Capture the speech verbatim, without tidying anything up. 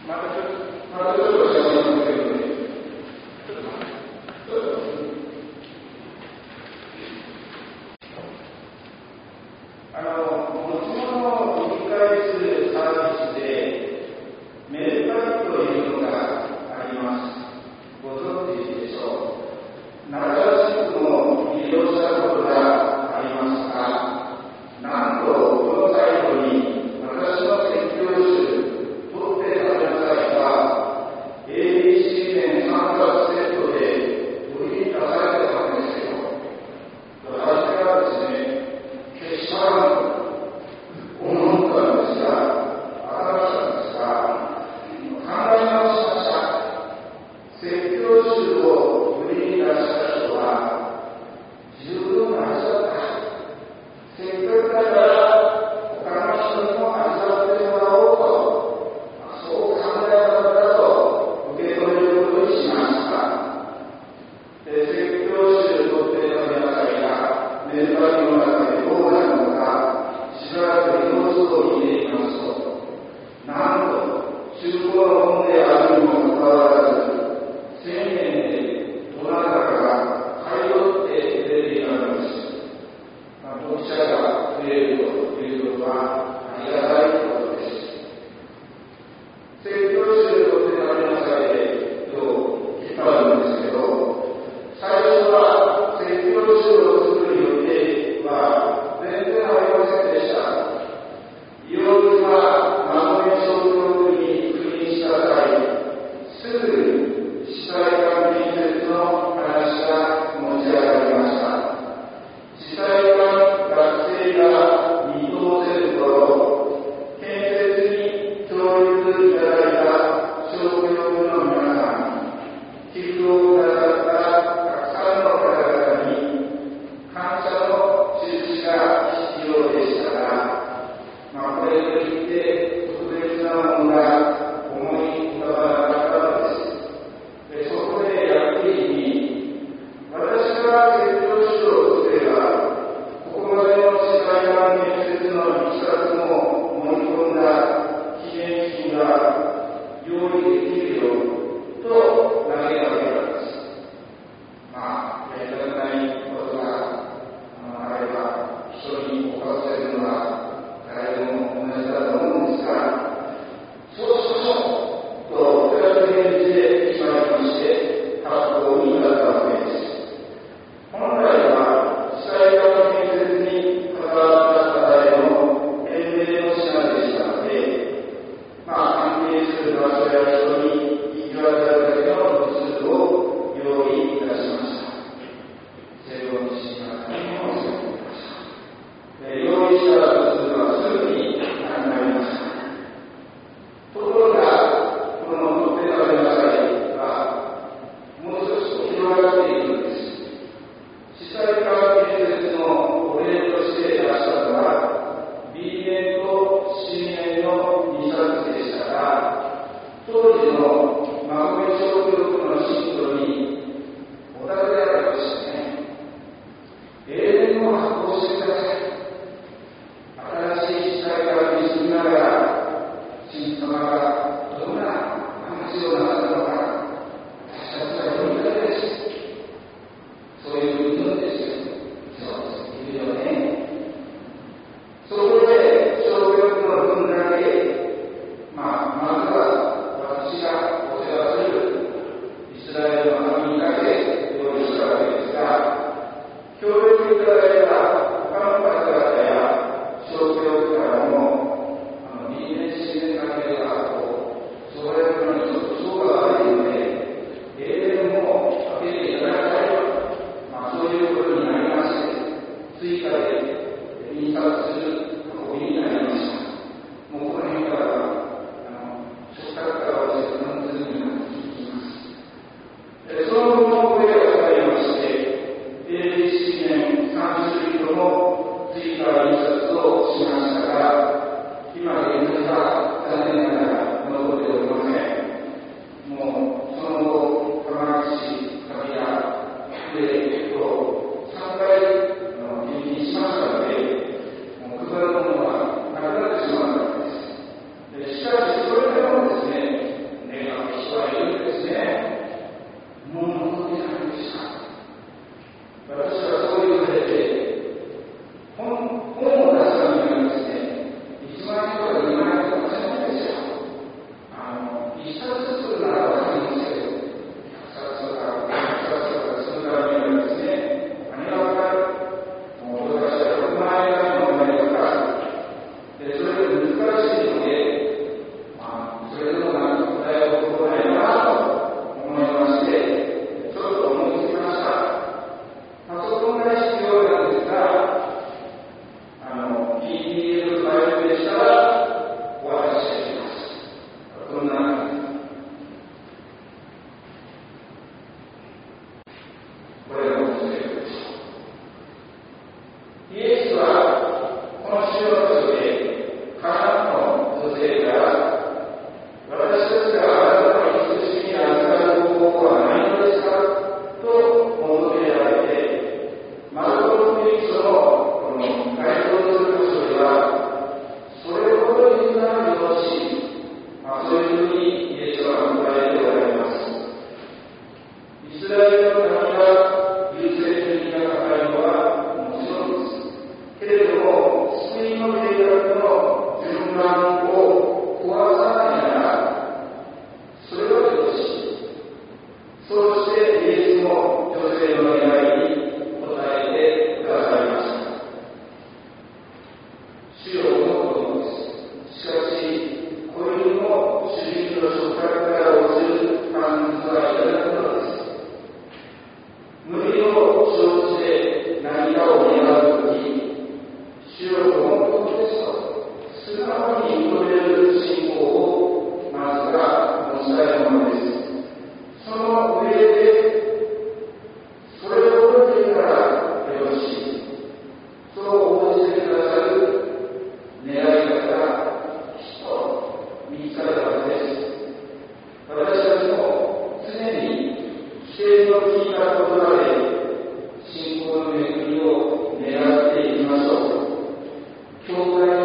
まあ、まずは私がお世話するそんなこれが面白いです。イエスはこの収録でカナンの女性から私たちがあなたの慈しみに預かる方法はないのですかと求められて、マルコの福音書のこの該当する箇所ではそれほどになるよし、まあ、そういうふうにイエスは答えておられます。イスラエルの民が優先的な高いのはもちろんです。けれども、救いの計画の順番を壊さないなら、それはよし。そうしてイエスも女性の願いに応えてくださいました。主よのことです。しかし、これにも主義と触覚から落ちる感じはいただくのです。無理を承知で何かを願うとき、主よ本当ですと素直に認める信仰をまずは持ちたいものです。その上でそれを覚えてからよろしい。そう応じてくださる願いがきっと見つかるはずです。私たちも常に否定の聞いた言葉で信仰の恵みを願っていきましょう。教会